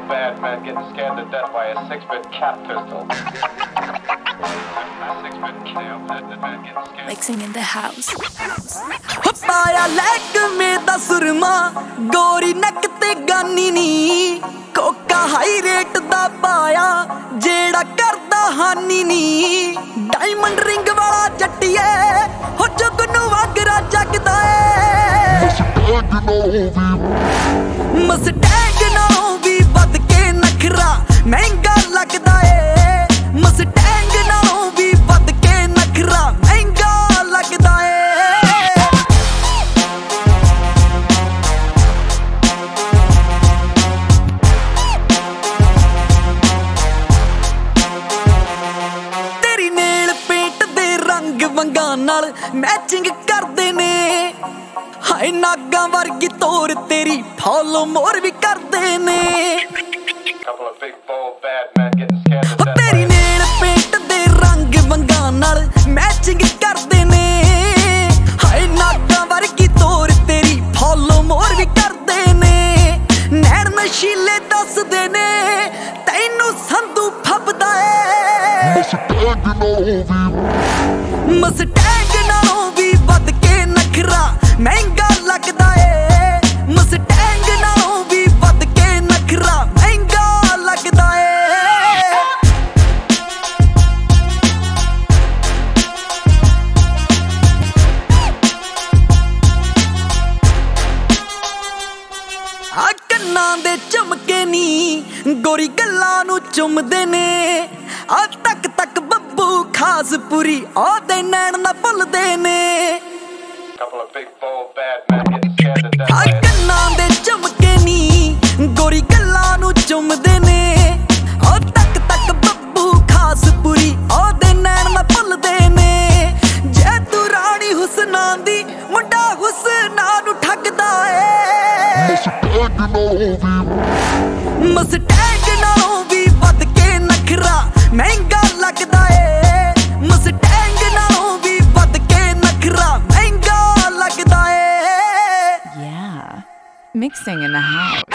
bad man getting scared to death by a 6-bit cat pistol. 6-bit man getting scared. Mixing in the house. पाया लैक में दा सुरमा गोरी नक ते गानी नी कोका हाई रेट दा पाया जेड़ा करदा हानी नी डायमंड रिंग वाला जट्टिए हो जुगनू वागरा जगदा है मस्टैंग नालों भी वध के नखरा महंगा लगदा है मस्टैंग नालों भी वध के नखरा महंगा लगदा है नाल मैचिंग करदे ने हाय नागा वर्गी तोर तेरी फॉलो मोर भी करदे ने तेरी नेल पेंट दे रंग वंगा नाल मैचिंग करदे ने हाय नागा वर्गी तोर तेरी फॉलो मोर भी करदे ने नैन नशीले दसदे ने तैनू संधू फबदा है मस्टैंग नालों भी वध के नखरा महंगा लगदा है मस्टैंग नालों भी वध के नखरा महंगा लगदा है आ कन्नां दे झुमके नी गोरी गल्लां नू चुमदे ने आ तक तक बब्बू खास पूरी ओदे नैन ना भुलदे ने कन्नां दे झुमके नी गोरी गल्लां नू चुमदे ने ओ तक तक बब्बू खास पूरी ओदे नैन ना भुलदे ने जे तू रानी हुसना दी मुंडा हुसना नू ठगदा है मस्टैंग नालों भी वध के नखरा महंगा लगदा है मस्टैंग नालों भी वध के नखरा महंगा लगदा है Yeah, mixing in the house.